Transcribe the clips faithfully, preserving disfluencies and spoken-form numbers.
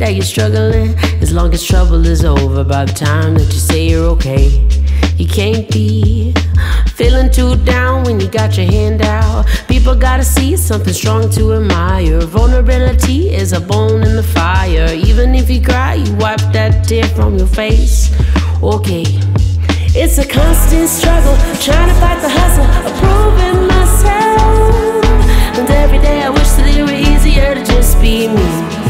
that you're struggling, as long as trouble is over by the time that you say you're okay. You can't be feeling too down when you got your hand out. People gotta see something strong to admire. Vulnerability is a bone in the fire. Even if you cry, you wipe that tear from your face. Okay, it's a constant struggle, trying to fight the hustle, approving myself. And every day I wish that it were easier to just be me.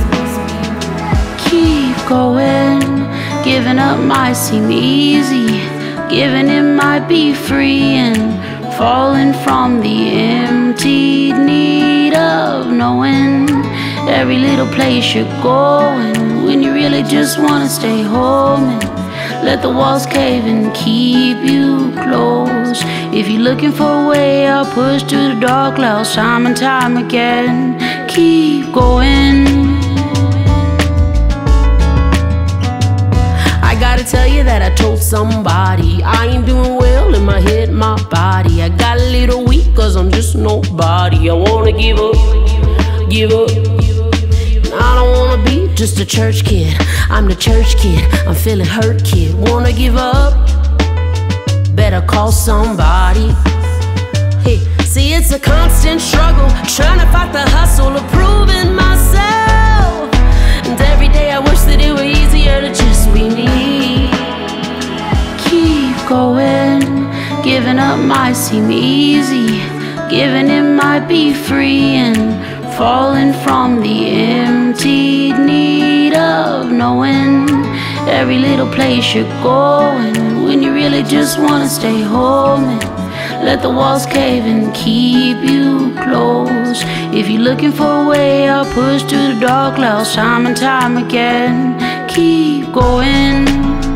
Keep going, giving up might seem easy. Giving it might be free, and falling from the emptied need of knowing every little place you're going, when you really just wanna stay home and let the walls cave and keep you close. If you're looking for a way out, push through the dark clouds time and time again. Keep going. I gotta tell you that I told somebody I ain't doing well in my head, my body. I got a little weak cause I'm just nobody. I wanna give up, give up. I don't wanna be just a church kid. I'm the church kid, I'm feeling hurt kid. Wanna give up? Better call somebody. Hey, see it's a constant struggle, trying to fight the hustle of proving myself. And every day I wish that it were easier to just be me. Keep going, giving up might seem easy. Giving it might be free, and falling from the emptied need of knowing every little place you're going, when you really just wanna stay home and let the walls cave and keep you close. If you're looking for a way out, push through the dark clouds time and time again. Keep going.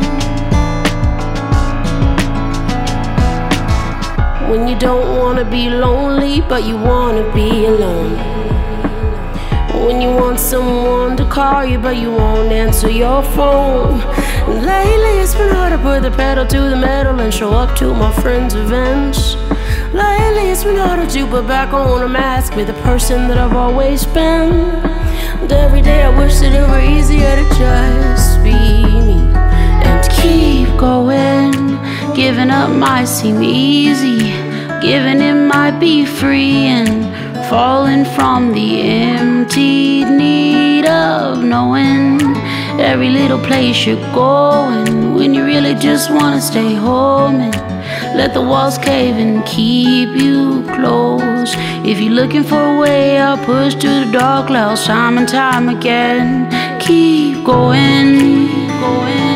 When you don't wanna be lonely, but you wanna be alone. When you want someone to call you, but you won't answer your phone. And lately it's been hard to put the pedal to the metal and show up to my friends' events. Lately it's been harder to put back on a mask, be the person that I've always been. And every day I wish that it were easier to just be me. And keep going, giving up might seem easy. Giving it might be free, and falling from the emptied need of knowing every little place you're going, when you really just wanna stay home and let the walls cave and keep you close. If you're looking for a way out, push through the dark clouds time and time again. Keep going, keep going.